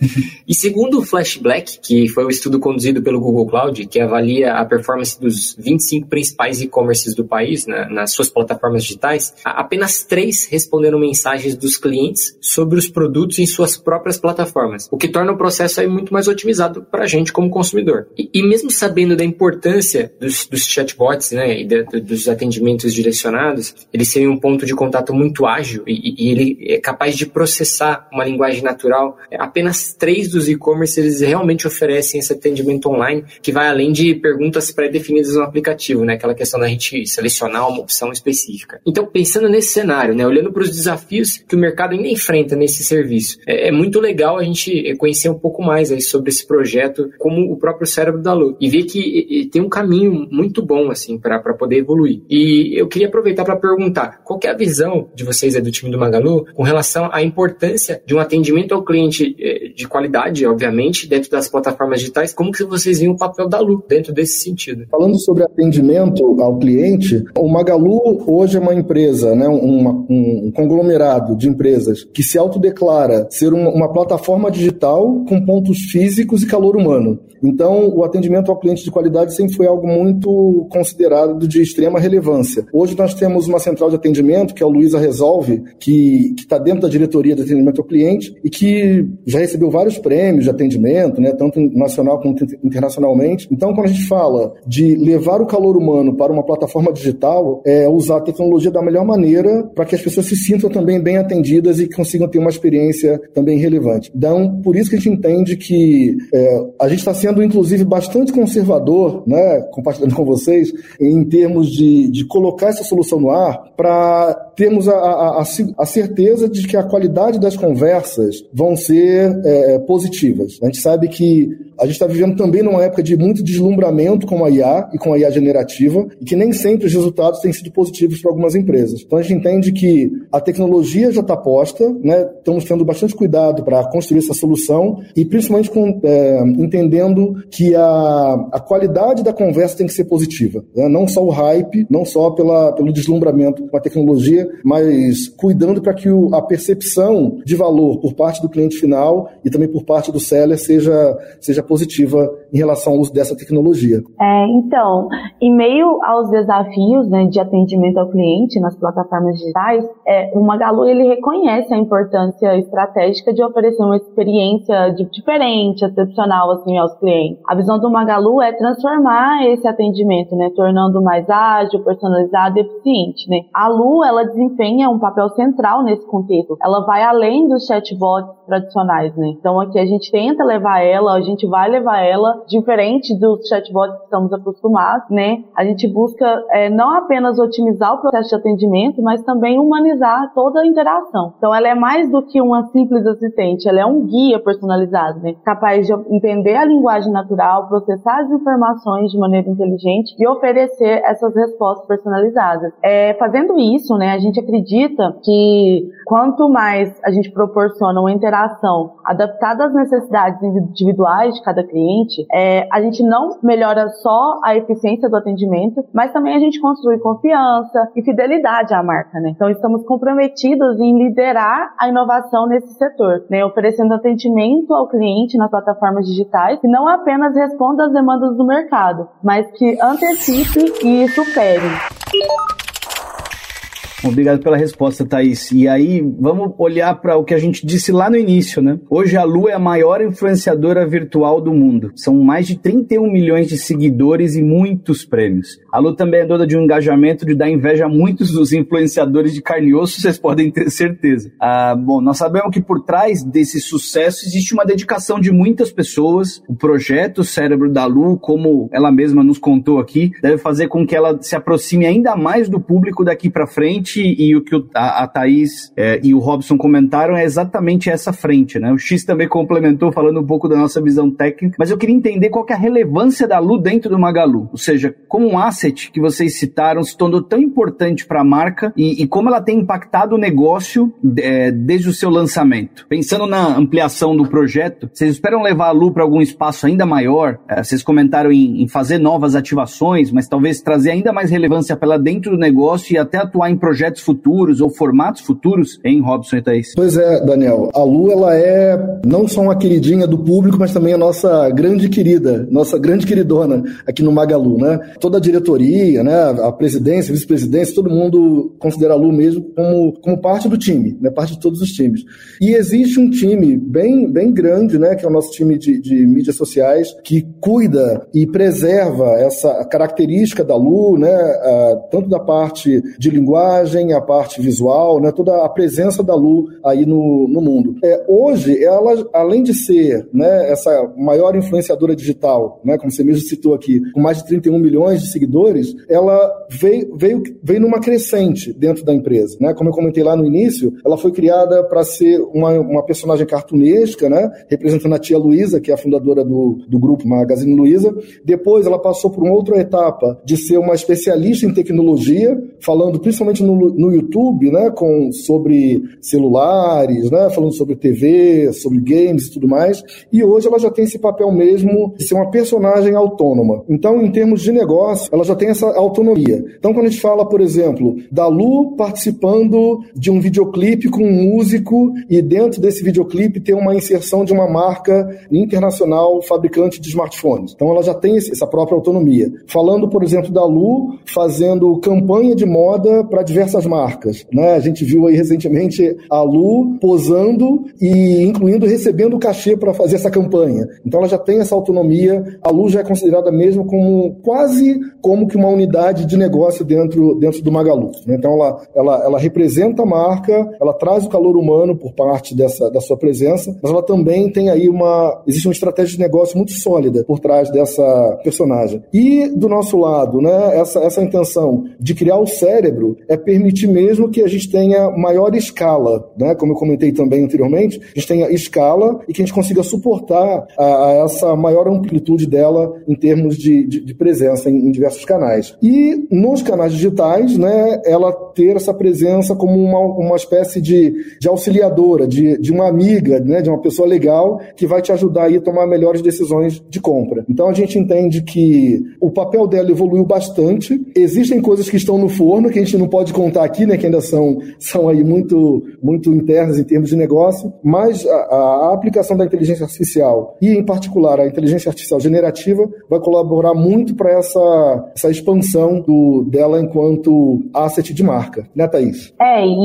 E segundo o Flash Black, que foi o estudo conduzido pelo Google Cloud, que avalia a performance dos 25 principais e-commerces do país, né, nas suas plataformas digitais, apenas 3 responderam mensagens dos clientes sobre os produtos em suas próprias plataformas, o que torna o processo aí muito mais otimizado para a gente como consumidor. E mesmo sabendo da importância dos chatbots, né, e dos atendimentos direcionados, eles serem um ponto de contato muito ágil e ele é capaz de processar uma linguagem natural, apenas 3 dos e-commerce eles realmente oferecem esse atendimento online, que vai além de perguntas pré-definidas no aplicativo, né, aquela questão da gente selecionar uma opção específica. Então, pensando nesse cenário, né, olhando para os desafios que o mercado ainda enfrenta nesse serviço, é muito legal a gente conhecer um pouco mais aí sobre esse projeto, como o próprio cérebro da Lu, e ver que tem um caminho muito bom assim para poder evoluir. E eu queria aproveitar para perguntar, qual que é a visão de vocês do time do Magalu com relação à importância de um atendimento ao cliente de qualidade, obviamente, dentro das plataformas digitais, como que vocês veem o papel da Lu dentro desse sentido? Falando sobre atendimento ao cliente, o Magalu hoje é uma empresa, né, um conglomerado de empresas que se autodeclara ser uma plataforma digital com pontos físicos e calor humano. Então, o atendimento ao cliente de qualidade sempre foi algo muito considerado de extrema relevância. Hoje nós temos uma central de atendimento, que é o Luiza Resolve, que está dentro da diretoria de atendimento ao cliente e que já recebeu vários prêmios de atendimento, né, tanto nacional quanto internacionalmente. Então, quando a gente fala de levar o calor humano para uma plataforma digital, é usar a tecnologia da melhor maneira para que as pessoas se sintam também bem atendidas e consigam ter uma experiência também relevante. Então, por isso que a gente entende que a gente está sendo, inclusive, bastante conservador, né, compartilhando com vocês, em termos de colocar essa solução no ar para termos a certeza de que a qualidade das conversas vão ser positivas. A gente sabe que a gente está vivendo também numa época de muito deslumbramento com a IA e com a IA generativa, e que nem sempre os resultados têm sido positivos para algumas empresas. Então a gente entende que a tecnologia já está posta, né? Estamos tendo bastante cuidado para construir essa solução e principalmente entendendo que a qualidade da conversa tem que ser positiva, né? Não só o hype, não só pelo deslumbramento com a tecnologia, mas cuidando para que a percepção de valor por parte do cliente final e também por parte do seller seja positiva em relação ao uso dessa tecnologia. Então, em meio aos desafios, né, de atendimento ao cliente nas plataformas digitais, o Magalu ele reconhece a importância estratégica de oferecer uma experiência diferente, excepcional assim, aos clientes. A visão do Magalu é transformar esse atendimento, né, tornando mais ágil, personalizado e eficiente. Né. A Lu ela desempenha um papel central nesse contexto. Ela vai além dos chatbots tradicionais, né? Então aqui a gente tenta levar ela, a gente vai levar ela diferente dos chatbots que estamos acostumados, né? A gente busca não apenas otimizar o processo de atendimento, mas também humanizar toda a interação. Então ela é mais do que uma simples assistente, ela é um guia personalizado, né? Capaz de entender a linguagem natural, processar as informações de maneira inteligente e oferecer essas respostas personalizadas. Fazendo isso, né, a gente acredita que quanto mais a gente proporciona uma interação adaptada às necessidades individuais de cada cliente, a gente não melhora só a eficiência do atendimento, mas também a gente construi confiança e fidelidade à marca, né? Então estamos comprometidos em liderar a inovação nesse setor, né? Oferecendo atendimento ao cliente nas plataformas digitais que não apenas responda às demandas do mercado, mas que antecipe e supere. Obrigado pela resposta, Thaís. E aí, vamos olhar para o que a gente disse lá no início, né? Hoje a Lu é a maior influenciadora virtual do mundo. São mais de 31 milhões de seguidores e muitos prêmios. A Lu também é dona de um engajamento de dar inveja a muitos dos influenciadores de carne e osso, vocês podem ter certeza. Bom, nós sabemos que por trás desse sucesso existe uma dedicação de muitas pessoas. O projeto Cérebro da Lu, como ela mesma nos contou aqui, deve fazer com que ela se aproxime ainda mais do público daqui para frente. E o que a Thaís e o Robson comentaram é exatamente essa frente, né? O X também complementou falando um pouco da nossa visão técnica, mas eu queria entender qual que é a relevância da Lu dentro do Magalu, ou seja, como um asset que vocês citaram se tornou tão importante para a marca e como ela tem impactado o negócio desde o seu lançamento. Pensando na ampliação do projeto, vocês esperam levar a Lu para algum espaço ainda maior? Vocês comentaram em fazer novas ativações, mas talvez trazer ainda mais relevância para ela dentro do negócio e até atuar em projetos futuros ou formatos futuros, hein, Robson e Thaís? Pois é, Daniel. A Lu, ela é não só uma queridinha do público, mas também a nossa grande querida, nossa grande queridona aqui no Magalu, né? Toda a diretoria, né? A presidência, a vice-presidência, todo mundo considera a Lu mesmo como parte do time, né? Parte de todos os times. E existe um time bem grande, né? Que é o nosso time de mídias sociais, que cuida e preserva essa característica da Lu, né? Tanto da parte de linguagem, a parte visual, né, toda a presença da Lu aí no mundo. Hoje, ela, além de ser, né, essa maior influenciadora digital, né, como você mesmo citou aqui, com mais de 31 milhões de seguidores, ela veio numa crescente dentro da empresa. Né? Como eu comentei lá no início, ela foi criada para ser uma personagem cartunesca, né, representando a tia Luísa, que é a fundadora do grupo Magazine Luiza. Depois, ela passou por uma outra etapa de ser uma especialista em tecnologia, falando principalmente no YouTube, né, sobre celulares, né, falando sobre TV, sobre games e tudo mais, e hoje ela já tem esse papel mesmo de ser uma personagem autônoma. Então, em termos de negócio, ela já tem essa autonomia. Então, quando a gente fala, por exemplo, da Lu participando de um videoclipe com um músico e dentro desse videoclipe tem uma inserção de uma marca internacional fabricante de smartphones. Então, ela já tem essa própria autonomia. Falando, por exemplo, da Lu fazendo campanha de moda para diversas marcas, né? A gente viu aí recentemente a Lu posando e incluindo recebendo cachê para fazer essa campanha. Então ela já tem essa autonomia. A Lu já é considerada mesmo quase como que uma unidade de negócio dentro do Magalu. Então ela representa a marca, ela traz o calor humano por parte da sua presença, mas ela também tem aí existe uma estratégia de negócio muito sólida por trás dessa personagem. E do nosso lado, né, essa intenção de criar o cérebro é permitir mesmo que a gente tenha maior escala, né? Como eu comentei também anteriormente, a gente tenha escala e que a gente consiga suportar a essa maior amplitude dela em termos de presença em diversos canais. E nos canais digitais, né, ela ter essa presença como uma espécie de auxiliadora, de uma amiga, né, de uma pessoa legal que vai te ajudar aí a tomar melhores decisões de compra. Então a gente entende que o papel dela evoluiu bastante. Existem coisas que estão no forno que a gente não pode contar aqui, né, que ainda são aí muito internas em termos de negócio, mas a aplicação da inteligência artificial e, em particular, a inteligência artificial generativa vai colaborar muito para essa expansão dela enquanto asset de marca, né, Thaís?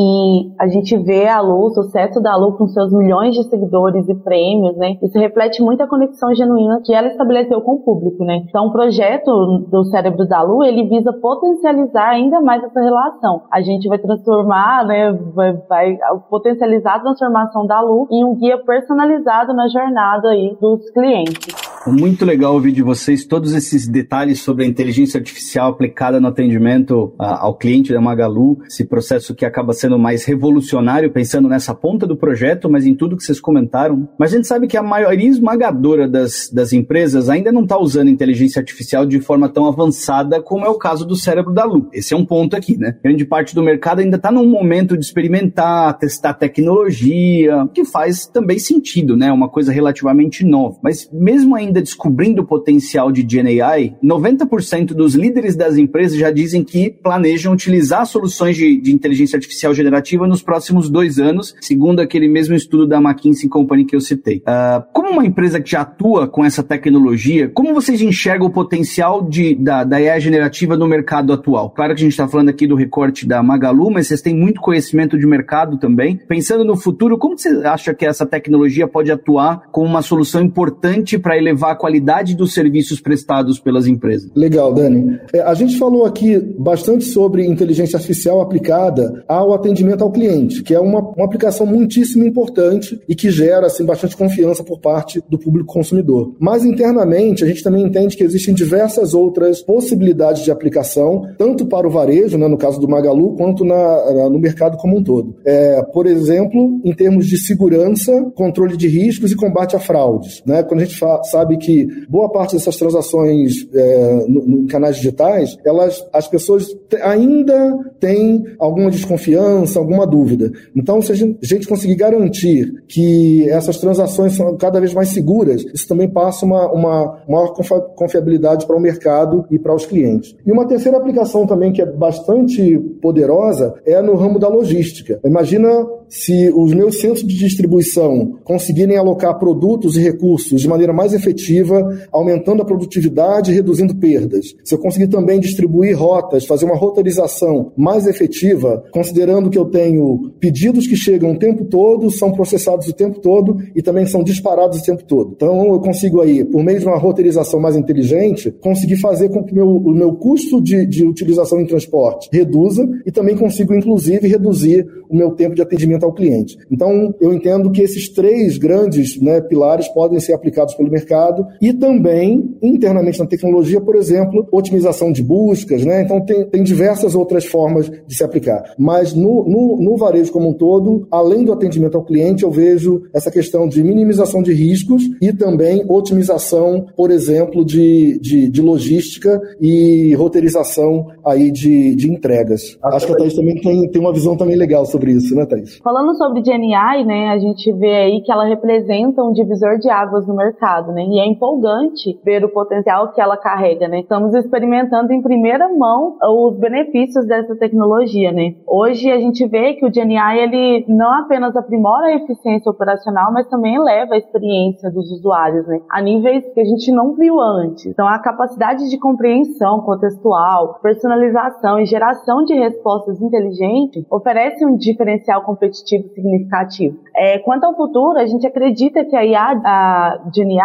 E a gente vê a Lu, o sucesso da Lu com seus milhões de seguidores e prêmios, né? Isso reflete muito a conexão genuína que ela estabeleceu com o público, né? Então, o projeto do Cérebro da Lu, ele visa potencializar ainda mais essa relação. A gente vai transformar, né? Vai potencializar a transformação da Lu em um guia personalizado na jornada aí dos clientes. Muito legal ouvir de vocês todos esses detalhes sobre a inteligência artificial aplicada no atendimento ao cliente da Magalu, esse processo que acaba sendo mais revolucionário, pensando nessa ponta do projeto, mas em tudo que vocês comentaram. Mas a gente sabe que a maioria esmagadora das empresas ainda não está usando inteligência artificial de forma tão avançada como é o caso do Cérebro da Lu. Esse é um ponto aqui, né? Grande parte do mercado ainda está num momento de experimentar, testar tecnologia, que faz também sentido, né? Uma coisa relativamente nova. Mas mesmo ainda descobrindo o potencial de GenAI, 90% dos líderes das empresas já dizem que planejam utilizar soluções de inteligência artificial generativa nos próximos 2 anos, segundo aquele mesmo estudo da McKinsey Company que eu citei. Como uma empresa que já atua com essa tecnologia, como vocês enxergam o potencial da AI generativa no mercado atual? Claro que a gente está falando aqui do recorte da Magalu, mas vocês têm muito conhecimento de mercado também. Pensando no futuro, como você acha que essa tecnologia pode atuar como uma solução importante para elevar a qualidade dos serviços prestados pelas empresas? Legal, Dani. A gente falou aqui bastante sobre inteligência artificial aplicada ao atendimento ao cliente, que é uma aplicação muitíssimo importante e que gera assim, bastante confiança por parte do público consumidor. Mas internamente, a gente também entende que existem diversas outras possibilidades de aplicação, tanto para o varejo, né, no caso do Magalu, quanto no mercado como um todo. Por exemplo, em termos de segurança, controle de riscos e combate a fraudes. Né? Quando a gente sabe que boa parte dessas transações em canais digitais, as pessoas ainda têm alguma desconfiança, alguma dúvida. Então, se a gente conseguir garantir que essas transações são cada vez mais seguras, isso também passa uma maior confiabilidade para o mercado e para os clientes. E uma terceira aplicação também que é bastante poderosa é no ramo da logística. Imagina se os meus centros de distribuição conseguirem alocar produtos e recursos de maneira mais efetiva, aumentando a produtividade e reduzindo perdas. Se eu conseguir também distribuir rotas, fazer uma roteirização mais efetiva, considerando que eu tenho pedidos que chegam o tempo todo, são processados o tempo todo e também são disparados o tempo todo. Então eu consigo aí, por meio de uma roteirização mais inteligente, conseguir fazer com que o meu custo de utilização em transporte reduza e também consigo, inclusive, reduzir o meu tempo de atendimento ao cliente. Então, eu entendo que esses 3 grandes, né, pilares podem ser aplicados pelo mercado e também, internamente na tecnologia, por exemplo, otimização de buscas, né? Então, tem diversas outras formas de se aplicar. Mas no varejo como um todo, além do atendimento ao cliente, eu vejo essa questão de minimização de riscos e também otimização, por exemplo, de logística e roteirização aí de entregas. Acho que a Thaís também tem uma visão também legal sobre isso, né, Thaís? Falando sobre GenAI, né, a gente vê aí que ela representa um divisor de águas no mercado, né, e é empolgante ver o potencial que ela carrega, né. Estamos experimentando em primeira mão os benefícios dessa tecnologia, né. Hoje a gente vê que o GenAI, ele não apenas aprimora a eficiência operacional, mas também eleva a experiência dos usuários, né, a níveis que a gente não viu antes. Então, a capacidade de compreensão contextual, personalização e geração de respostas inteligentes oferece um diferencial competitivo significativo. Quanto ao futuro, a gente acredita que a GenAI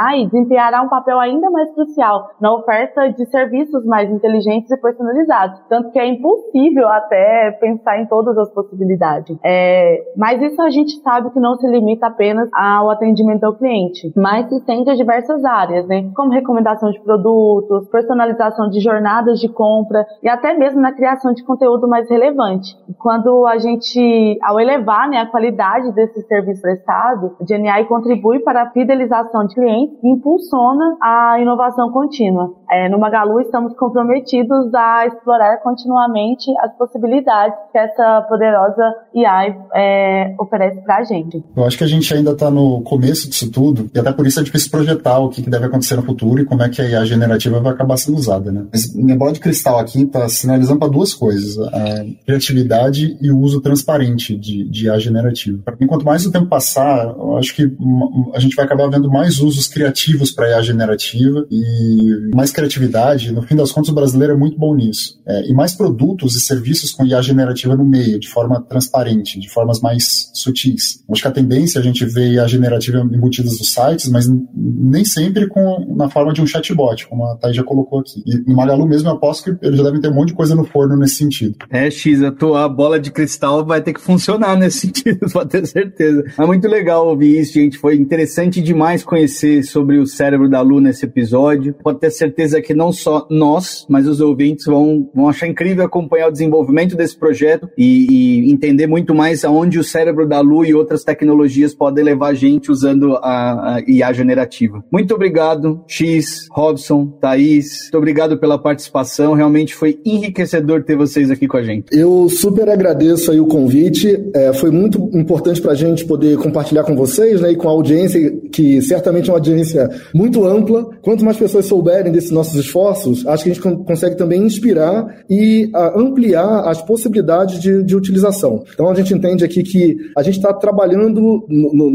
desempenhará um papel ainda mais crucial na oferta de serviços mais inteligentes e personalizados, tanto que é impossível até pensar em todas as possibilidades. Mas isso a gente sabe que não se limita apenas ao atendimento ao cliente, mas se estende a diversas áreas, né? Como recomendação de produtos, personalização de jornadas de compra e até mesmo na criação de conteúdo mais relevante. E quando a gente, ao elevar, né, a qualidade desse serviço prestado, a GNI contribui para a fidelização de clientes e impulsiona a inovação contínua. No Magalu estamos comprometidos a explorar continuamente as possibilidades que essa poderosa AI oferece para a gente. Eu acho que a gente ainda está no começo disso tudo, e até por isso é difícil projetar o que deve acontecer no futuro e como é que a IA generativa vai acabar sendo usada, né? Mas minha bola de cristal aqui está sinalizando para duas coisas: a criatividade e o uso transparente de IA generativa. Enquanto mais o tempo passar, eu acho que a gente vai acabar vendo mais usos criativos para a IA generativa e mais criatividade. No fim das contas, o brasileiro é muito bom nisso. E mais produtos e serviços com IA generativa no meio, de forma transparente, de formas mais sutis. Acho que a tendência é a gente ver IA generativa embutidas nos sites, mas nem sempre na forma de um chatbot, como a Thay já colocou aqui. E no Magalu mesmo, eu aposto que eles já devem ter um monte de coisa no forno nesse sentido. X, a bola de cristal vai ter que funcionar nesse sentido, pode ter certeza. É muito legal ouvir isso, gente. Foi interessante demais conhecer sobre o cérebro da Lu nesse episódio. Pode ter certeza que não só nós, mas os ouvintes vão achar incrível acompanhar o desenvolvimento desse projeto e entender muito mais aonde o cérebro da Lu e outras tecnologias podem levar a gente usando a IA generativa. Muito obrigado, X, Robson, Thaís. Muito obrigado pela participação. Realmente foi enriquecedor ter vocês aqui com a gente. Eu super agradeço aí o convite. Foi muito importante pra gente poder compartilhar com vocês, né, e com a audiência, que certamente é uma audiência muito ampla. Quanto mais pessoas souberem desses nossos esforços, acho que a gente consegue também inspirar e ampliar as possibilidades de utilização. Então a gente entende aqui que a gente está trabalhando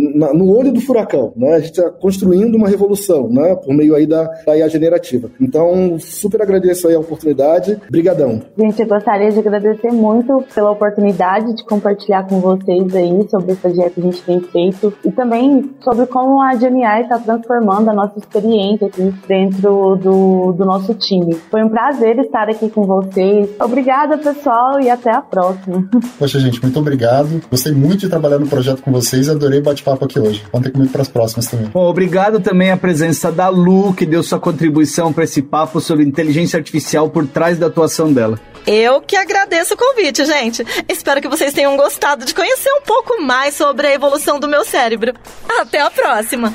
no olho do furacão, né? A gente está construindo uma revolução, né, por meio aí da IA generativa. Então, super agradeço aí a oportunidade. Brigadão. Gente, eu gostaria de agradecer muito pela oportunidade de compartilhar com vocês aí sobre esse projeto que a gente tem feito e também sobre como a GNI está transformando a nossa experiência aqui dentro do nosso time. Foi um prazer estar aqui com vocês. Obrigada, pessoal, e até a próxima. Poxa, gente, muito obrigado. Gostei muito de trabalhar no projeto com vocês e adorei o bate-papo aqui hoje. Contem comigo para as próximas também. Bom, obrigado também à presença da Lu, que deu sua contribuição para esse papo sobre inteligência artificial por trás da atuação dela. Eu que agradeço o convite, gente. Espero que vocês tenham gostado de conhecer um pouco mais sobre a evolução do meu cérebro. Até a próxima!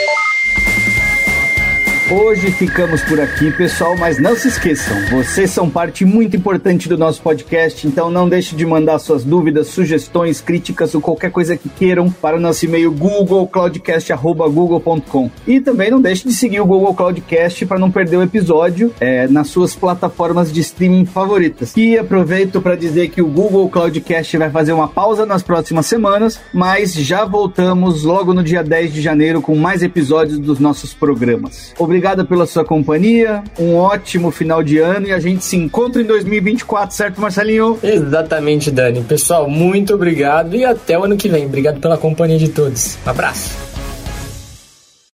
Hoje ficamos por aqui, pessoal, mas não se esqueçam, vocês são parte muito importante do nosso podcast, então não deixe de mandar suas dúvidas, sugestões, críticas ou qualquer coisa que queiram para o nosso e-mail googlecloudcast@google.com. E também não deixe de seguir o Google Cloudcast para não perder o episódio nas suas plataformas de streaming favoritas. E aproveito para dizer que o Google Cloudcast vai fazer uma pausa nas próximas semanas, mas já voltamos logo no dia 10 de janeiro com mais episódios dos nossos programas. Obrigado pela sua companhia, um ótimo final de ano e a gente se encontra em 2024, certo, Marcelinho? Exatamente, Dani. Pessoal, muito obrigado e até o ano que vem. Obrigado pela companhia de todos. Um abraço.